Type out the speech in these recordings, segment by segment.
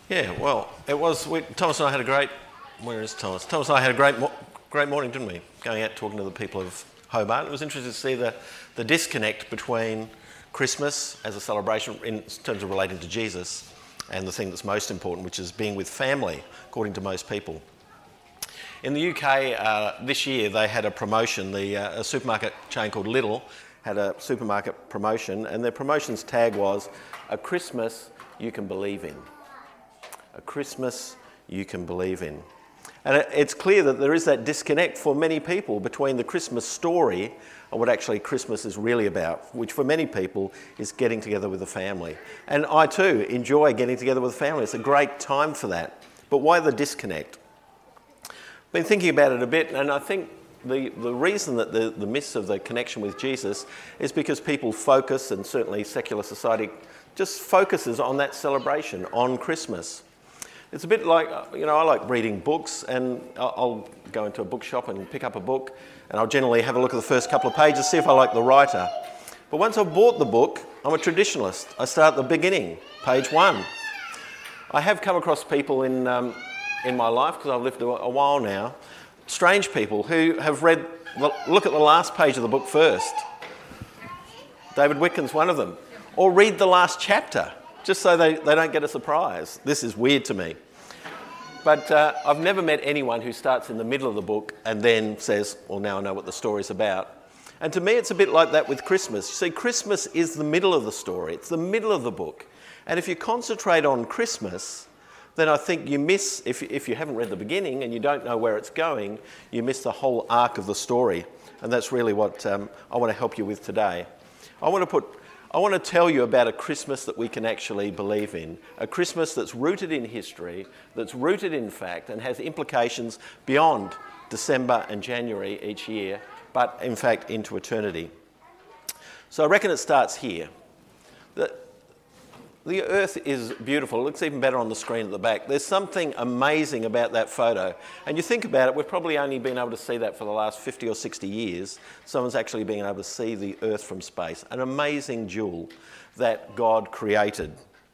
Yeah, well, Thomas and I had a great. Where is Thomas? Thomas and I had a great morning, didn't we? Going out talking to the people of Hobart. It was interesting to see the disconnect between Christmas as a celebration in terms of relating to Jesus and the thing that's most important, which is being with family, according to most people. In the UK this year, they had a promotion. A supermarket chain called Lidl had a supermarket promotion, and their promotion's tag was "A Christmas You Can Believe In." A Christmas you can believe in. And it's clear that there is that disconnect for many people between the Christmas story and what actually Christmas is really about, which for many people is getting together with the family. And I too enjoy getting together with the family. It's a great time for that. But why the disconnect? I've been thinking about it a bit, and I think the reason that the miss of the connection with Jesus is because people focus, and certainly secular society just focuses on that celebration, on Christmas. It's a bit like, I like reading books, and I'll go into a bookshop and pick up a book, and I'll generally have a look at the first couple of pages, see if I like the writer. But once I've bought the book, I'm a traditionalist. I start at the beginning, page 1. I have come across people in my life, because I've lived a while now, strange people who have look at the last page of the book first. David Witkin's one of them. Or read the last chapter, just so they don't get a surprise. This is weird to me. But I've never met anyone who starts in the middle of the book and then says, well, now I know what the story's about. And to me, it's a bit like that with Christmas. You see, Christmas is the middle of the story. It's the middle of the book. And if you concentrate on Christmas, then I think you miss, if you haven't read the beginning and you don't know where it's going, you miss the whole arc of the story. And that's really what I want to help you with today. I want to tell you about a Christmas that we can actually believe in, a Christmas that's rooted in history, that's rooted in fact, and has implications beyond December and January each year, but in fact into eternity. So I reckon it starts here. The earth is beautiful. It looks even better on the screen at the back. There's something amazing about that photo. And you think about it, we've probably only been able to see that for the last 50 or 60 years. Someone's actually been able to see the earth from space. An amazing jewel that God created.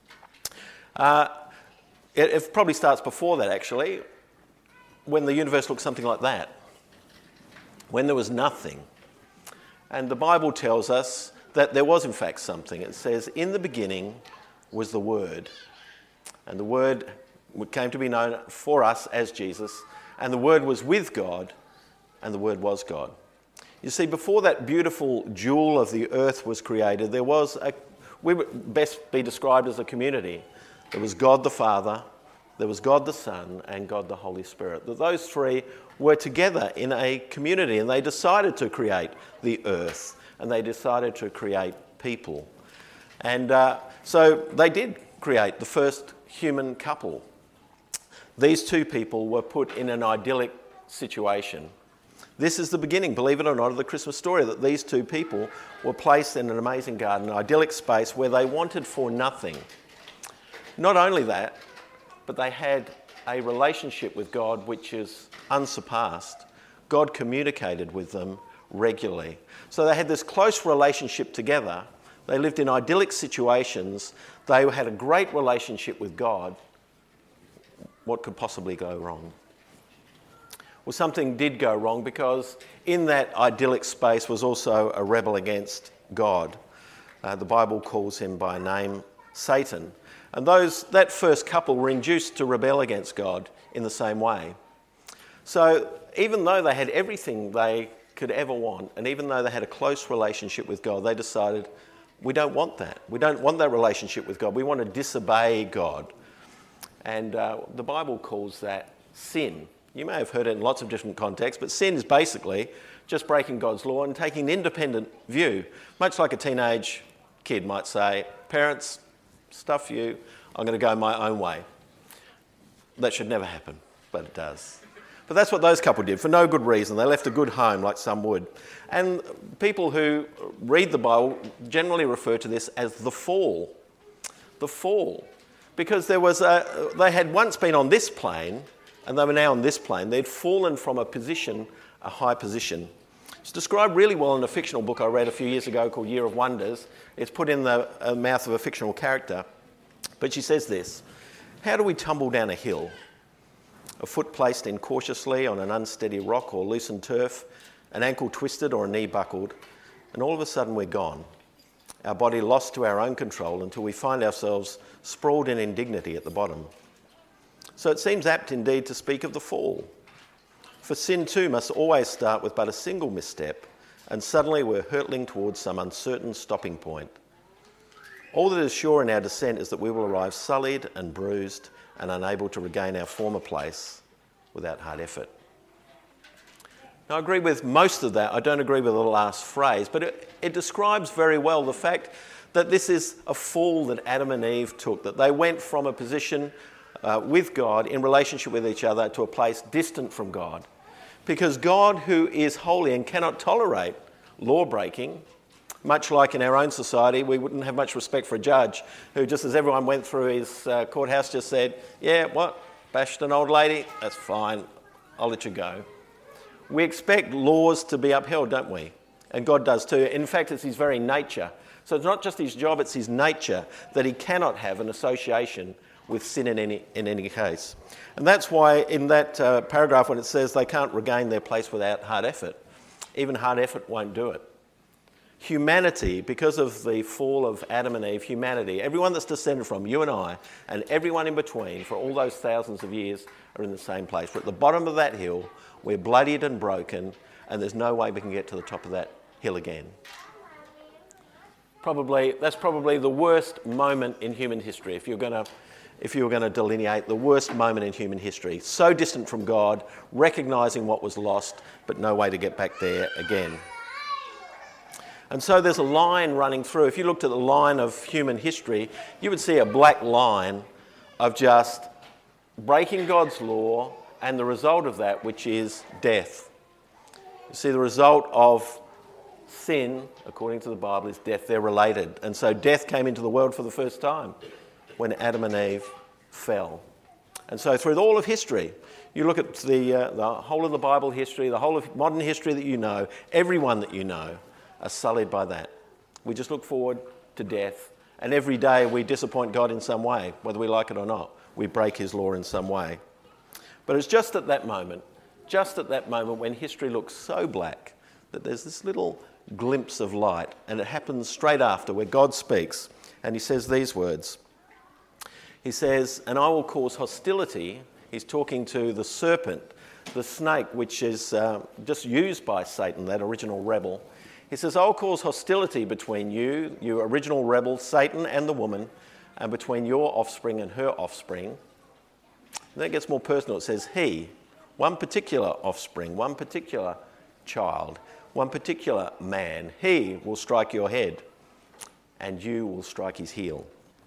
It probably starts before that, actually, when the universe looked something like that, when there was nothing. And the Bible tells us that there was, in fact, something. It says, in the beginning was the Word. And the Word came to be known for us as Jesus. And the Word was with God, and the Word was God. You see, before that beautiful jewel of the earth was created, we would best be described as a community. There was God the Father, there was God the Son, and God the Holy Spirit. That those three were together in a community, and they decided to create the earth, and they decided to create people. And so they did create the first human couple. These two people were put in an idyllic situation. This is the beginning, believe it or not, of the Christmas story, that these two people were placed in an amazing garden, an idyllic space where they wanted for nothing. Not only that, but they had a relationship with God which is unsurpassed. God communicated with them regularly. So they had this close relationship together. They lived in idyllic situations. They had a great relationship with God. What could possibly go wrong? Well, something did go wrong, because in that idyllic space was also a rebel against God. The Bible calls him by name Satan. And that first couple were induced to rebel against God in the same way. So even though they had everything they could ever want, and even though they had a close relationship with God, they decided, we don't want that. We don't want that relationship with God. We want to disobey God. And the Bible calls that sin. You may have heard it in lots of different contexts, but sin is basically just breaking God's law and taking an independent view. Much like a teenage kid might say, parents, stuff you, I'm going to go my own way. That should never happen, but it does. But that's what those couple did, for no good reason. They left a good home, like some would. And people who read the Bible generally refer to this as the fall. The fall. Because they had once been on this plane, and they were now on this plane. They'd fallen from a high position. It's described really well in a fictional book I read a few years ago called Year of Wonders. It's put in the mouth of a fictional character. But she says this: How do we tumble down a hill? A foot placed incautiously on an unsteady rock or loosened turf, an ankle twisted or a knee buckled, and all of a sudden we're gone. Our body lost to our own control until we find ourselves sprawled in indignity at the bottom. So it seems apt indeed to speak of the fall. For sin too must always start with but a single misstep, and suddenly we're hurtling towards some uncertain stopping point. All that is sure in our descent is that we will arrive sullied and bruised and unable to regain our former place without hard effort. Now, I agree with most of that. I don't agree with the last phrase, but it describes very well the fact that this is a fall that Adam and Eve took, that they went from a position with God in relationship with each other to a place distant from God. Because God, who is holy and cannot tolerate law breaking, much like in our own society, we wouldn't have much respect for a judge who, just as everyone went through his courthouse, just said, yeah, what, bashed an old lady? That's fine, I'll let you go. We expect laws to be upheld, don't we? And God does too. In fact, it's his very nature. So it's not just his job, it's his nature that he cannot have an association with sin in any case. And that's why in that paragraph when it says they can't regain their place without hard effort, even hard effort won't do it. Humanity, because of the fall of Adam and Eve, humanity, everyone that's descended from you and I, and everyone in between for all those thousands of years are in the same place. We're at the bottom of that hill, we're bloodied and broken, and there's no way we can get to the top of that hill again. That's probably the worst moment in human history, if you were going to delineate the worst moment in human history. So distant from God, recognising what was lost, but no way to get back there again. And so there's a line running through. If you looked at the line of human history, you would see a black line of just breaking God's law and the result of that, which is death. You see, the result of sin, according to the Bible, is death. They're related. And so death came into the world for the first time when Adam and Eve fell. And so through all of history, you look at the whole of the Bible history, the whole of modern history that you know, everyone that you know, are sullied by that. We just look forward to death, and every day we disappoint God in some way, whether we like it or not. We break his law in some way. But it's just at that moment when history looks so black, that there's this little glimpse of light, and it happens straight after where God speaks, and he says these words. He says, and I will cause hostility. He's talking to the serpent, the snake, which is just used by Satan, that original rebel. He says, I'll cause hostility between you, you original rebel, Satan and the woman, and between your offspring and her offspring. And then it gets more personal. It says, he, one particular offspring, one particular child, one particular man, he will strike your head, and you will strike his heel.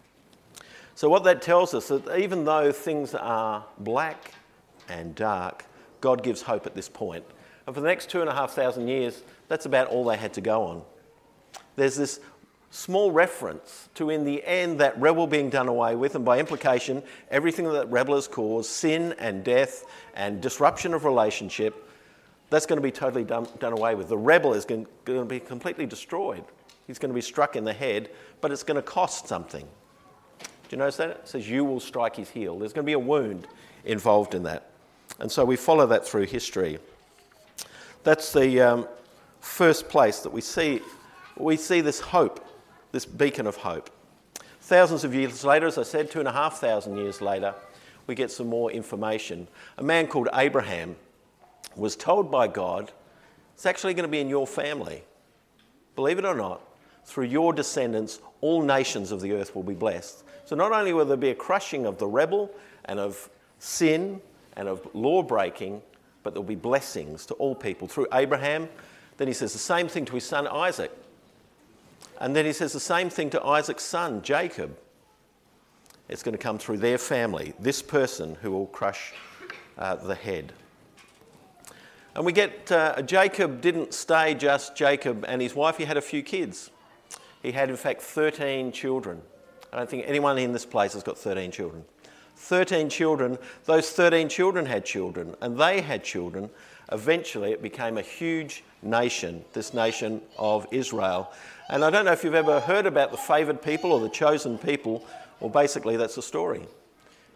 So what that tells us is that even though things are black and dark, God gives hope at this point. And for the next 2,500 years, that's about all they had to go on. There's this small reference to, in the end, that rebel being done away with, and by implication, everything that rebel has caused, sin and death and disruption of relationship, that's going to be totally done away with. The rebel is going to be completely destroyed. He's going to be struck in the head, but it's going to cost something. Do you notice that? It says, you will strike his heel. There's going to be a wound involved in that. And so we follow that through history. That's the first place that we see this hope, this beacon of hope. Thousands of years later, as I said, 2,500 years later, we get some more information. A man called Abraham was told by God, it's actually going to be in your family. Believe it or not, through your descendants, all nations of the earth will be blessed. So not only will there be a crushing of the rebel and of sin and of law breaking, but there'll be blessings to all people through Abraham. Then he says the same thing to his son Isaac. And then he says the same thing to Isaac's son Jacob. It's going to come through their family, this person who will crush the head. And we get Jacob didn't stay just Jacob and his wife. He had a few kids. He had, in fact, 13 children. I don't think anyone in this place has got 13 children. 13 children, those 13 children had children, and they had children. Eventually, it became a huge nation, this nation of Israel. And I don't know if you've ever heard about the favoured people or the chosen people. Well, basically, that's the story.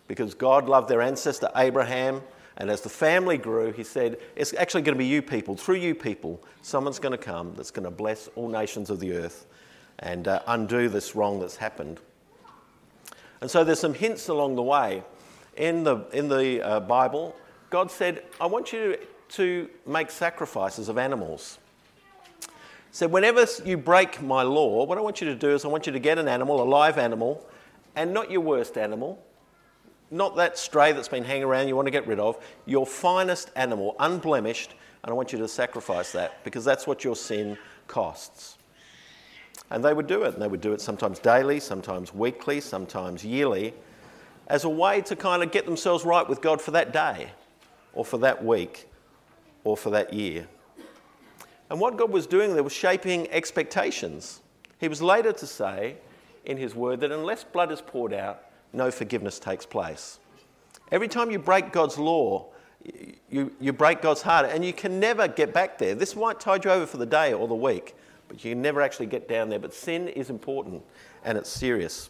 because God loved their ancestor Abraham, and as the family grew, he said, it's actually going to be you people. Through you people, someone's going to come that's going to bless all nations of the earth and undo this wrong that's happened. And so there's some hints along the way. In the Bible, God said, I want you to make sacrifices of animals. He said, whenever you break my law, what I want you to do is I want you to get an animal, a live animal, and not your worst animal, not that stray that's been hanging around you want to get rid of, your finest animal, unblemished, and I want you to sacrifice that because that's what your sin costs. And they would do it, and they would do it sometimes daily, sometimes weekly, sometimes yearly, as a way to kind of get themselves right with God for that day, or for that week, or for that year. And what God was doing there was shaping expectations. He was later to say in his word that unless blood is poured out, no forgiveness takes place. Every time you break God's law, you break God's heart, and you can never get back there. This might tide you over for the day or the week, but you can never actually get down there. But sin is important, and it's serious.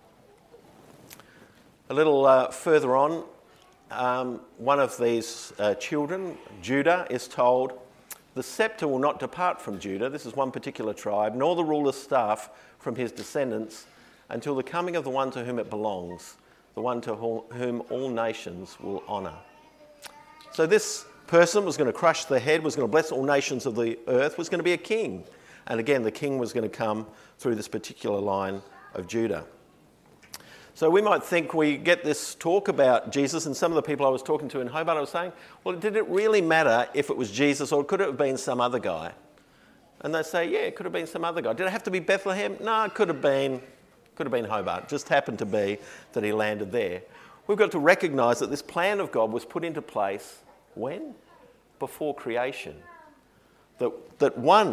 A little further on, one of these children, Judah, is told, the scepter will not depart from Judah, this is one particular tribe, nor the ruler's staff from his descendants, until the coming of the one to whom it belongs, the one to whom all nations will honour. So this person was going to crush the head, was going to bless all nations of the earth, was going to be a king. And again, the king was going to come through this particular line of Judah. So we might think we get this talk about Jesus, and some of the people I was talking to in Hobart, I was saying, well, did it really matter if it was Jesus or could it have been some other guy? And they say, yeah, it could have been some other guy. Did it have to be Bethlehem? No, it could have been Hobart. It just happened to be that he landed there. We've got to recognise that this plan of God was put into place when? Before creation. That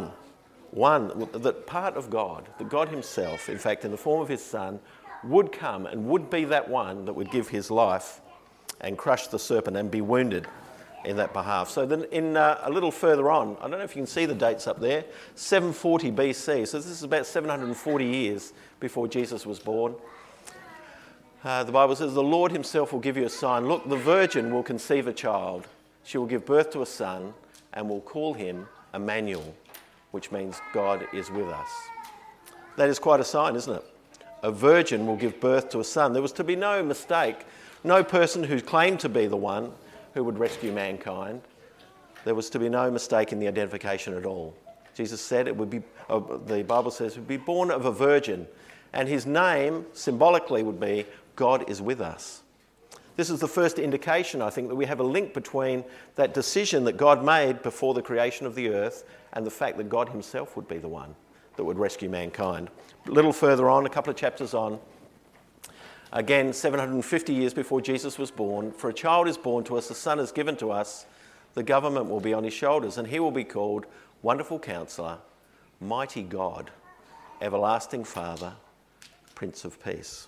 part of God, that God himself, in fact, in the form of his Son, would come and would be that one that would give his life and crush the serpent and be wounded in that behalf. So then in a little further on, I don't know if you can see the dates up there, 740 BC, so this is about 740 years before Jesus was born. The Bible says, the Lord himself will give you a sign. Look, the virgin will conceive a child. She will give birth to a son and will call him Emmanuel, which means God is with us. That is quite a sign, isn't it? A virgin will give birth to a son. There was to be no mistake, no person who claimed to be the one who would rescue mankind. There was to be no mistake in the identification at all. Jesus said it would be, the Bible says, would be born of a virgin, and his name symbolically would be God is with us. This is the first indication, I think, that we have a link between that decision that God made before the creation of the earth and the fact that God himself would be the one that would rescue mankind. A little further on, a couple of chapters on, again, 750 years before Jesus was born, for a child is born to us, a son is given to us, the government will be on his shoulders, and he will be called Wonderful Counselor, Mighty God, Everlasting Father, Prince of Peace.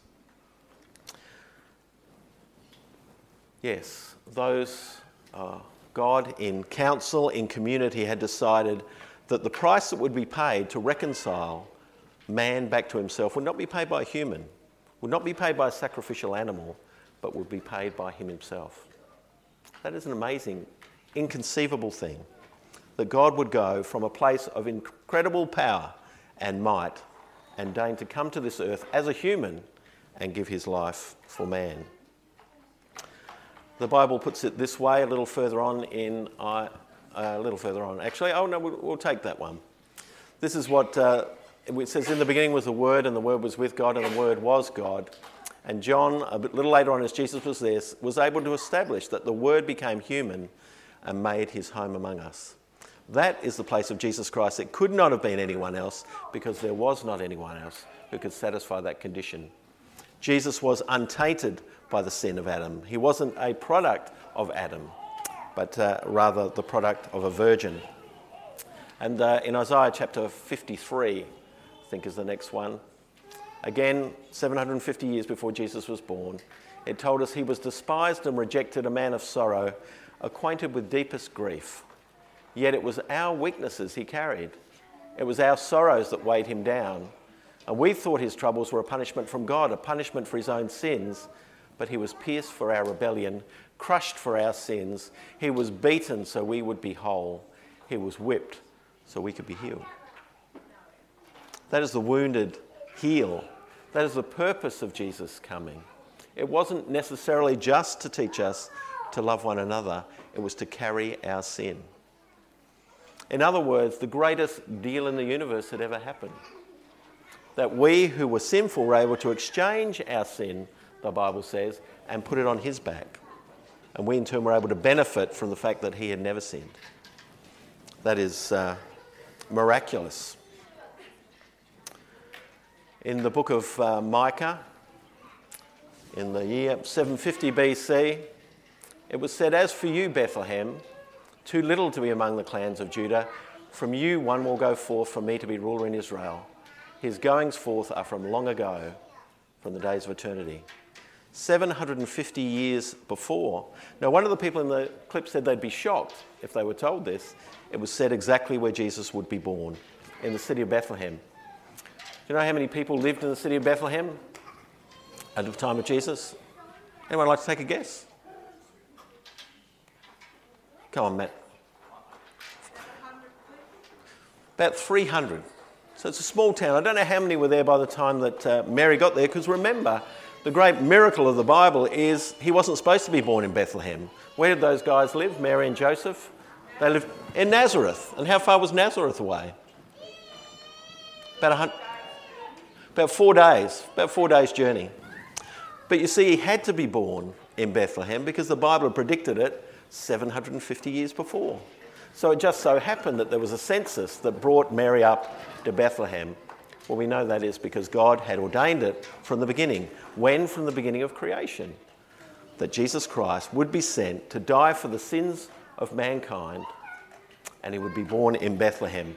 Yes, those God in council, in community, had decided that the price that would be paid to reconcile man back to himself would not be paid by a human, would not be paid by a sacrificial animal, but would be paid by him himself. That is an amazing, inconceivable thing, that God would go from a place of incredible power and might and deign to come to this earth as a human and give his life for man. The Bible puts it this way a little further on we'll take that one. This is what it says, in the beginning was the Word, and the Word was with God, and the Word was God. And John, a bit little later on as Jesus was there, was able to establish that the Word became human and made his home among us. That is the place of Jesus Christ. It could not have been anyone else because there was not anyone else who could satisfy that condition. Jesus was untainted by the sin of Adam. He wasn't a product of Adam, but rather the product of a virgin. And in Isaiah chapter 53, I think is the next one, again, 750 years before Jesus was born, it told us he was despised and rejected, a man of sorrow, acquainted with deepest grief. Yet it was our weaknesses he carried. It was our sorrows that weighed him down. And we thought his troubles were a punishment from God, a punishment for his own sins. but he was pierced for our rebellion, crushed for our sins. He was beaten so we would be whole. He was whipped so we could be healed. That is the wounded heal. That is the purpose of Jesus coming. It wasn't necessarily just to teach us to love one another. It was to carry our sin. In other words, the greatest deal in the universe had ever happened. That we who were sinful were able to exchange our sin, the Bible says, and put it on his back. And we in turn were able to benefit from the fact that he had never sinned. That is miraculous. In the book of Micah, in the year 750 BC, it was said, "As for you, Bethlehem, too little to be among the clans of Judah, from you one will go forth from me to be ruler in Israel. His goings forth are from long ago, from the days of eternity." 750 years before. Now, one of the people in the clip said they'd be shocked if they were told this. It was said exactly where Jesus would be born, in the city of Bethlehem. Do you know how many people lived in the city of Bethlehem at the time of Jesus? Anyone like to take a guess? Come on, Matt. About 300. So it's a small town. I don't know how many were there by the time that Mary got there, because remember, the great miracle of the Bible is he wasn't supposed to be born in Bethlehem. Where did those guys live, Mary and Joseph? They lived in Nazareth. And how far was Nazareth away? About 4 days. About 4 days' journey. But you see, he had to be born in Bethlehem because the Bible had predicted it 750 years before. So it just so happened that there was a census that brought Mary up to Bethlehem. Well, we know that is because God had ordained it from the beginning. When? From the beginning of creation. That Jesus Christ would be sent to die for the sins of mankind, and he would be born in Bethlehem.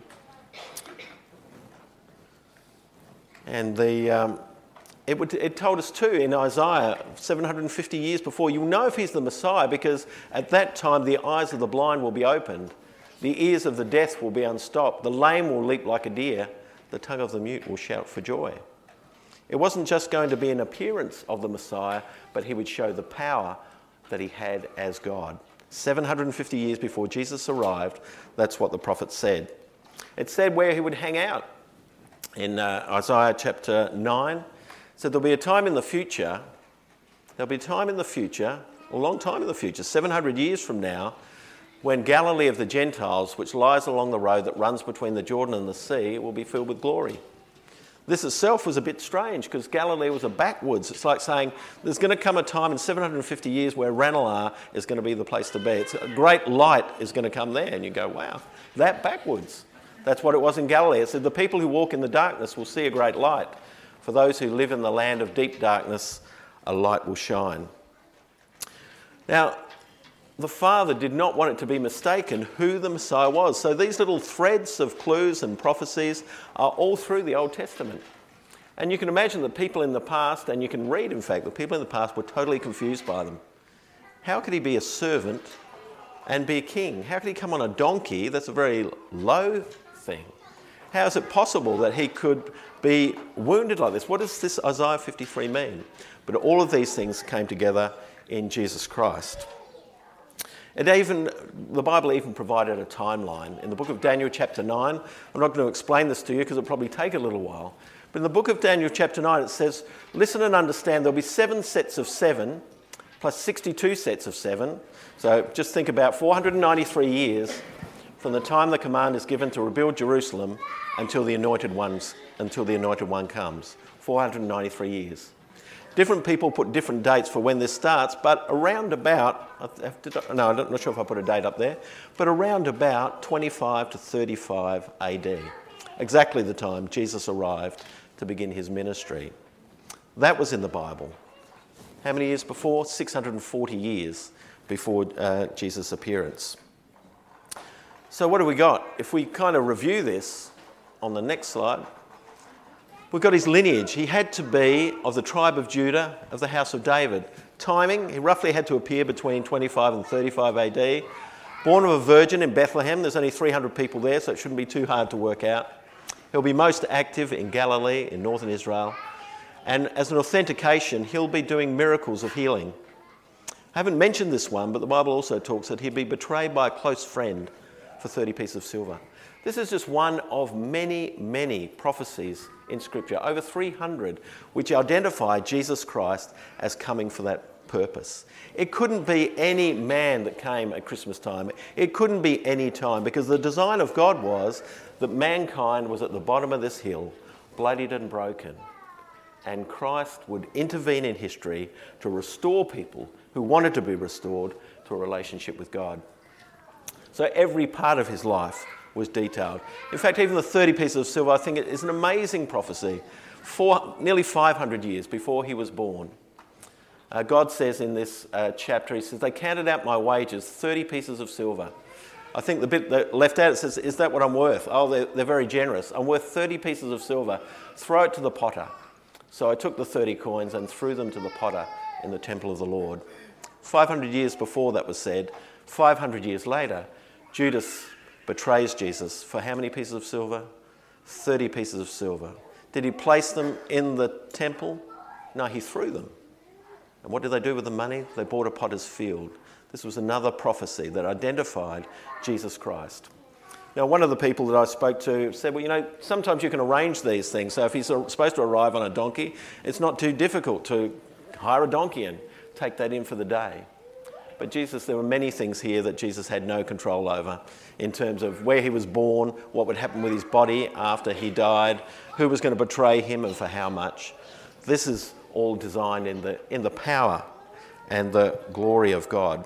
And it told us too in Isaiah 750 years before, you'll know if he's the Messiah because at that time the eyes of the blind will be opened, the ears of the deaf will be unstopped, the lame will leap like a deer, the tongue of the mute will shout for joy. It wasn't just going to be an appearance of the Messiah, but he would show the power that he had as God. 750 years before Jesus arrived, that's what the prophet said. It said where he would hang out. In Isaiah chapter 9, so there'll be a time in the future, a long time in the future, 700 years from now, when Galilee of the Gentiles, which lies along the road that runs between the Jordan and the sea, will be filled with glory. This itself was a bit strange because Galilee was a backwoods. It's like saying there's going to come a time in 750 years where Ranelagh is going to be the place to be. It's a great light is going to come there, and you go, wow, that backwoods. That's what it was in Galilee. It said, the people who walk in the darkness will see a great light. For those who live in the land of deep darkness, a light will shine. Now, the Father did not want it to be mistaken who the Messiah was. So these little threads of clues and prophecies are all through the Old Testament. And you can imagine that people in the past, and you can read, in fact, the people in the past were totally confused by them. How could he be a servant and be a king? How could he come on a donkey? That's a very low thing. How is it possible that he could be wounded like this? What does this Isaiah 53 mean? But all of these things came together in Jesus Christ. The Bible even provided a timeline. In the book of Daniel chapter 9, I'm not going to explain this to you because it'll probably take a little while. But in the book of Daniel chapter 9 it says, listen and understand, there'll be 7 sets of 7 plus 62 sets of 7. So just think about 493 years from the time the command is given to rebuild Jerusalem until the anointed one comes. 493 years. Different people put different dates for when this starts, but around about, I'm not sure if I put a date up there, but around about 25 to 35 AD. Exactly the time Jesus arrived to begin his ministry. That was in the Bible. How many years before? 640 years before Jesus' appearance. So what do we got? If we kind of review this on the next slide, we've got his lineage. He had to be of the tribe of Judah, of the house of David. Timing, he roughly had to appear between 25 and 35 AD. Born of a virgin in Bethlehem. There's only 300 people there, so it shouldn't be too hard to work out. He'll be most active in Galilee, in northern Israel. And as an authentication, he'll be doing miracles of healing. I haven't mentioned this one, but the Bible also talks that he'd be betrayed by a close friend for 30 pieces of silver. This is just one of many, many prophecies in Scripture, over 300, which identify Jesus Christ as coming for that purpose. It couldn't be any man that came at Christmas time. It couldn't be any time, because the design of God was that mankind was at the bottom of this hill, bloodied and broken. And Christ would intervene in history to restore people who wanted to be restored to a relationship with God. So every part of his life was detailed. In fact, even the 30 pieces of silver, I think it is an amazing prophecy. Nearly 500 years before he was born, God says in this chapter, he says, they counted out my wages, 30 pieces of silver. I think the bit that left out, it says, is that what I'm worth? Oh, they're very generous. I'm worth 30 pieces of silver. Throw it to the potter. So I took the 30 coins and threw them to the potter in the temple of the Lord. 500 years before that was said, 500 years later, Judas betrays Jesus for how many pieces of silver? 30 pieces of silver. Did he place them in the temple? No, he threw them. And what did they do with the money? They bought a potter's field. This was another prophecy that identified Jesus Christ. Now, one of the people that I spoke to said, well, you know, sometimes you can arrange these things. So if he's supposed to arrive on a donkey, it's not too difficult to hire a donkey and take that in for the day. But Jesus, there were many things here that Jesus had no control over in terms of where he was born, what would happen with his body after he died, who was going to betray him and for how much. This is all designed in the power and the glory of God.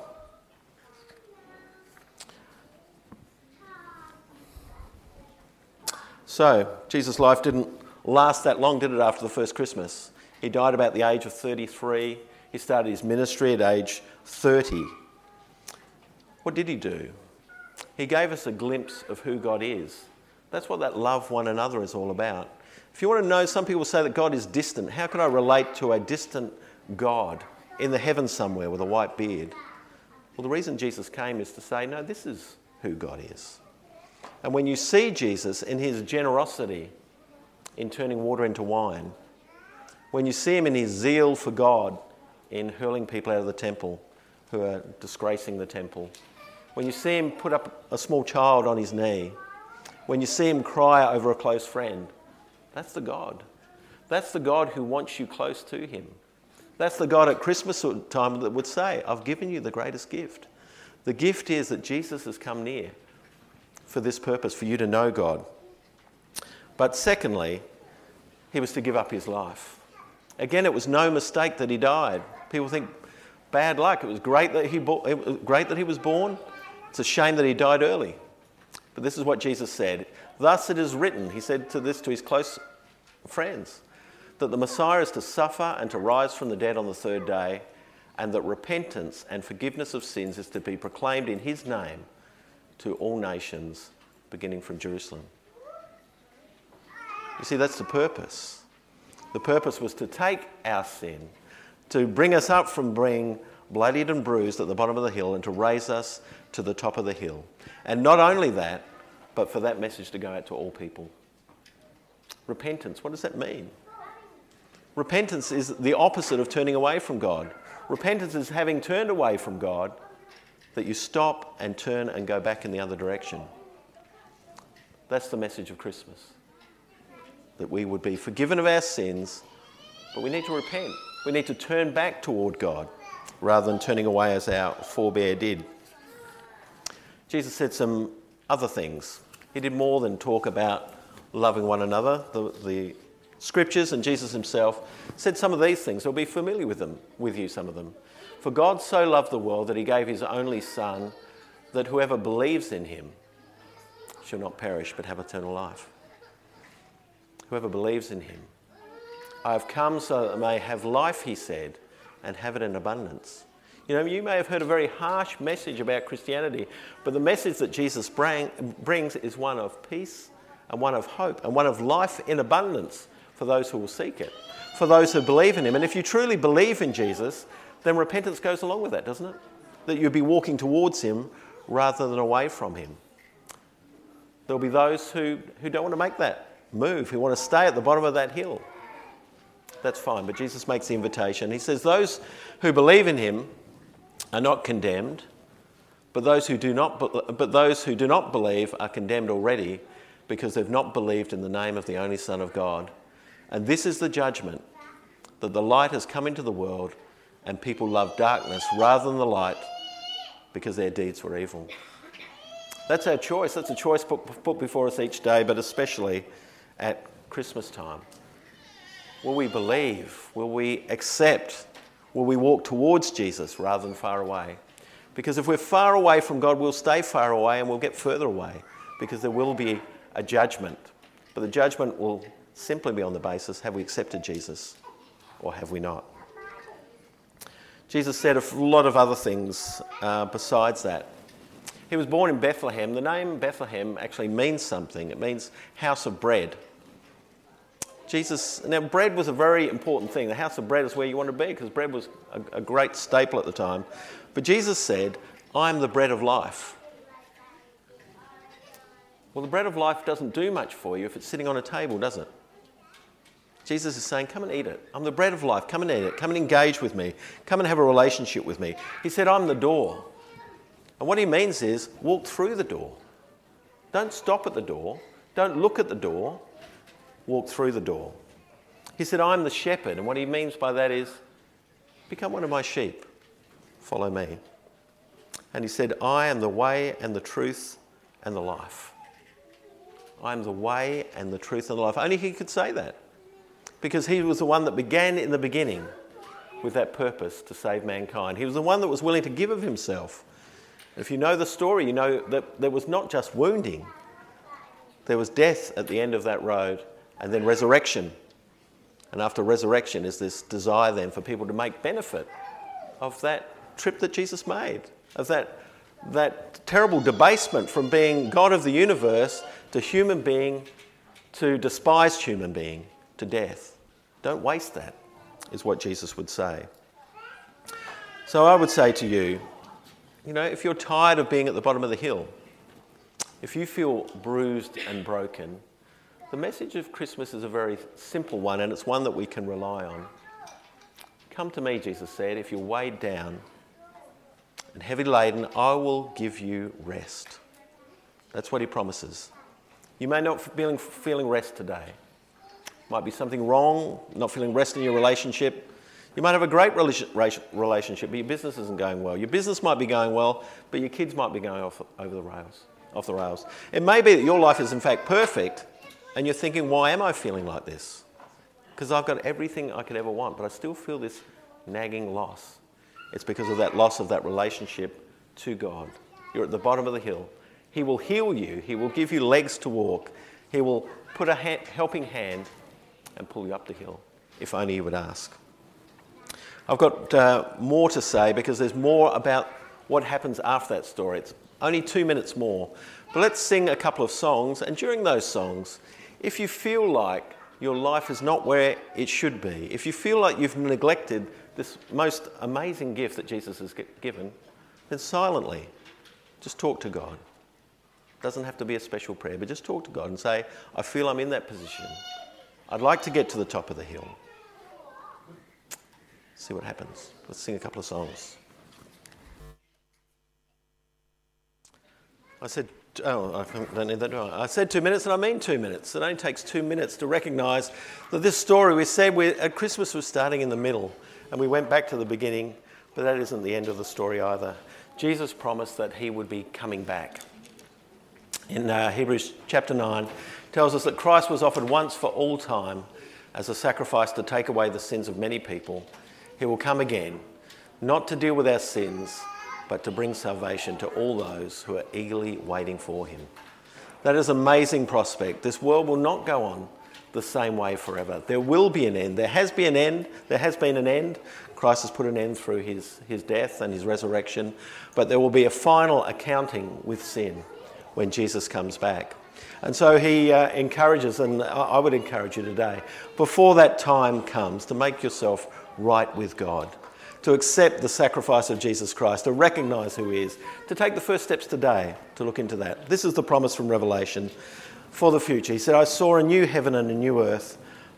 So, Jesus' life didn't last that long, did it, after the first Christmas? He died about the age of 33. He started his ministry at age 30. What did he do? He gave us a glimpse of who God is. That's what that love one another is all about. If you want to know, some people say that God is distant. How can I relate to a distant God in the heavens somewhere with a white beard? Well, the reason Jesus came is to say, no, this is who God is. And when you see Jesus in his generosity in turning water into wine, when you see him in his zeal for God in hurling people out of the temple who are disgracing the temple, when you see him put up a small child on his knee, when you see him cry over a close friend, that's the God. That's the God who wants you close to him. That's the God at Christmas time that would say, I've given you the greatest gift. The gift is that Jesus has come near for this purpose, for you to know God. But secondly, he was to give up his life. Again, it was no mistake that he died. People think, bad luck. It was great that he was born. It's a shame that he died early. But this is what Jesus said. Thus it is written, he said to his close friends, that the Messiah is to suffer and to rise from the dead on the third day, and that repentance and forgiveness of sins is to be proclaimed in his name to all nations, beginning from Jerusalem. You see, that's the purpose. The purpose was to take our sin, to bring us up from being bloodied and bruised at the bottom of the hill and to raise us to the top of the hill. And not only that, but for that message to go out to all people. Repentance, what does that mean? Repentance is the opposite of turning away from God. Repentance is having turned away from God, that you stop and turn and go back in the other direction. That's the message of Christmas. That we would be forgiven of our sins, but we need to repent. We need to turn back toward God rather than turning away as our forebear did. Jesus said some other things. He did more than talk about loving one another. The scriptures and Jesus himself said some of these things. They'll be familiar with you, some of them. For God so loved the world that he gave his only Son, that whoever believes in him shall not perish but have eternal life. Whoever believes in him. I have come so that they may have life, he said, and have it in abundance. You know, you may have heard a very harsh message about Christianity, but the message that Jesus brings is one of peace and one of hope and one of life in abundance for those who will seek it, for those who believe in him. And if you truly believe in Jesus, then repentance goes along with that, doesn't it? That you'll be walking towards him rather than away from him. There'll be those who don't want to make that move, who want to stay at the bottom of that hill. that's fine. But Jesus makes the invitation. He says, those who believe in him are not condemned, but those who do not believe are condemned already because they've not believed in the name of the only Son of God. And this is the judgment, that the light has come into the world and people love darkness rather than the light because their deeds were evil. That's our choice. That's a choice put before us each day, but especially at Christmas time. Will we believe? Will we accept? Will we walk towards Jesus rather than far away? Because if we're far away from God, we'll stay far away and we'll get further away because there will be a judgment. But the judgment will simply be on the basis, have we accepted Jesus or have we not? Jesus said a lot of other things besides that. He was born in Bethlehem. The name Bethlehem actually means something. It means house of bread. Now bread was a very important thing. The house of bread is where you want to be because bread was a great staple at the time. But Jesus said, I'm the bread of life. Well, the bread of life doesn't do much for you if it's sitting on a table, does it? Jesus is saying, come and eat it. I'm the bread of life. Come and eat it. Come and engage with me. Come and have a relationship with me. He said, I'm the door. And what he means is, walk through the door. Don't stop at the door. Don't look at the door. Walk through the door. He said, I'm the shepherd. And what he means by that is, become one of my sheep. Follow me. And he said, I am the way and the truth and the life. I am the way and the truth and the life. Only he could say that. Because he was the one that began in the beginning with that purpose to save mankind. He was the one that was willing to give of himself. If you know the story, you know that there was not just wounding. There was death at the end of that road and then resurrection. And after resurrection is this desire then for people to make benefit of that trip that Jesus made, of that terrible debasement from being God of the universe to human being, to despised human being, to death. Don't waste that, is what Jesus would say. So I would say to you, if you're tired of being at the bottom of the hill, if you feel bruised and broken, the message of Christmas is a very simple one, and it's one that we can rely on. Come to me, Jesus said, if you're weighed down and heavy laden, I will give you rest. That's what he promises. You may not be feeling rest today. Might be something wrong, not feeling rest in your relationship. You might have a great relationship, but your business isn't going well. Your business might be going well, but your kids might be going off the rails. It may be that your life is in fact perfect, and you're thinking, why am I feeling like this? Because I've got everything I could ever want, but I still feel this nagging loss. It's because of that loss of that relationship to God. You're at the bottom of the hill. He will heal you. He will give you legs to walk. He will put a helping hand and pull you up the hill, if only you would ask. I've got more to say because there's more about what happens after that story. It's only 2 minutes more. But let's sing a couple of songs, and during those songs, if you feel like your life is not where it should be, if you feel like you've neglected this most amazing gift that Jesus has given, then silently, just talk to God. It doesn't have to be a special prayer, but just talk to God and say, I feel I'm in that position. I'd like to get to the top of the hill. See what happens. Let's sing a couple of songs. I said 2 minutes, and I mean 2 minutes. It only takes 2 minutes to recognise that this story, we said at Christmas was starting in the middle, and we went back to the beginning, but that isn't the end of the story either. Jesus promised that he would be coming back. In Hebrews chapter 9, tells us that Christ was offered once for all time as a sacrifice to take away the sins of many people. He will come again, not to deal with our sins, but to bring salvation to all those who are eagerly waiting for him. That is an amazing prospect. This world will not go on the same way forever. There will be an end. There has been an end. Christ has put an end through his death and his resurrection, but there will be a final accounting with sin when Jesus comes back. And so he encourages, and I would encourage you today, before that time comes, to make yourself right with God, to accept the sacrifice of Jesus Christ, to recognise who he is, to take the first steps today to look into that. This is the promise from Revelation for the future. He said, I saw a new heaven and a new earth,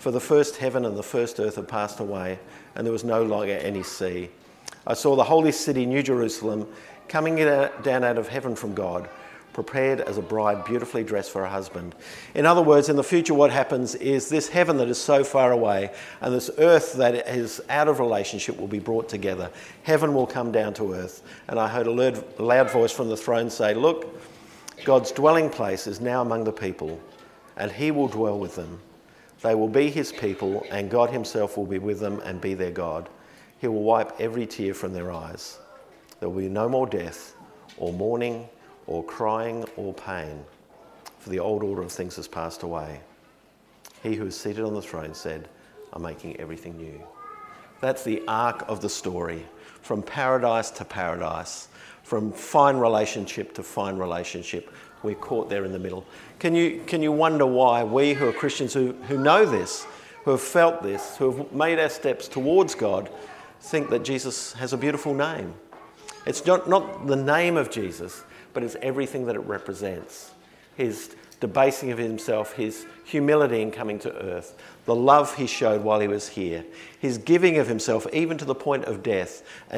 For the first heaven and the first earth had passed away, and there was no longer any sea. I saw the holy city, New Jerusalem, coming down out of heaven from God, prepared as a bride beautifully dressed for her husband. In other words, in the future what happens is this heaven that is so far away and this earth that is out of relationship will be brought together. Heaven will come down to earth. And I heard a loud voice from the throne say, "Look, God's dwelling place is now among the people, and he will dwell with them. They will be his people, and God himself will be with them and be their God. He will wipe every tear from their eyes. There will be no more death, or mourning, or crying, or pain, for the old order of things has passed away." He who is seated on the throne said, "I'm making everything new." That's the arc of the story, from paradise to paradise, from fine relationship to fine relationship. We're caught there in the middle. Can you wonder why we who are Christians who know this, who have felt this, who have made our steps towards God, think that Jesus has a beautiful name? It's not the name of Jesus, but it's everything that it represents. His debasing of himself, his humility in coming to earth, the love he showed while he was here, his giving of himself even to the point of death,